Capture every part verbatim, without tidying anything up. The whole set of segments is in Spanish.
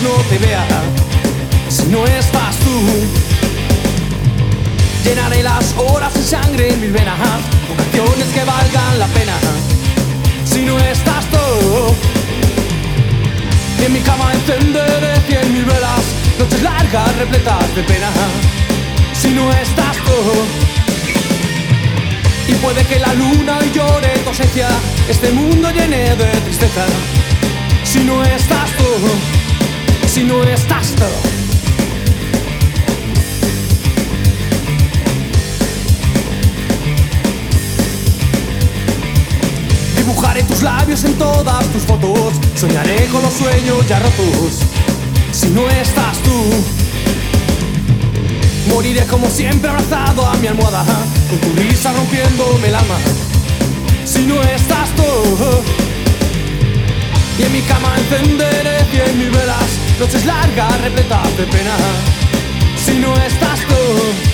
no te vea, si no estás tú. Llenaré las horas de sangre en mis venas con canciones que valgan la pena, si no estás tú. Y en mi cama encenderé cien mil velas, noches largas repletas de pena, si no estás tú. Y puede que la luna llore tu ausencia, este mundo llene de tristeza, si no estás tú, si no estás tú. Dibujaré tus labios en todas tus fotos, soñaré con los sueños ya rotos, si no estás tú. Moriré como siempre abrazado a mi almohada, con tu risa rompiéndome el alma, si no estás tú. Y en mi cama encenderé cien mil velas, noches largas repletas de pena, si no estás tú.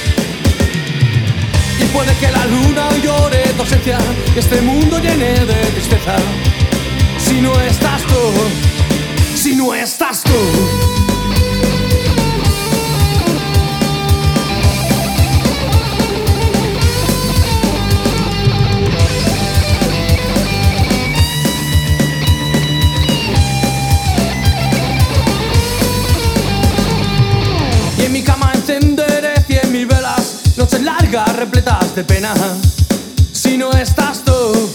Y puede que la luna llore tu ausencia, que este mundo llene de tristeza, si no estás tú, si no estás tú. Noches largas repletas de pena, si no estás tú.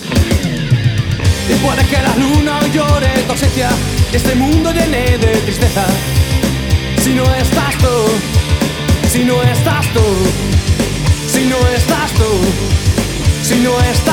Y puede que la luna llore tu ausencia, y este mundo llene de tristeza, si no estás tú, si no estás tú, si no estás tú, si no estás tú.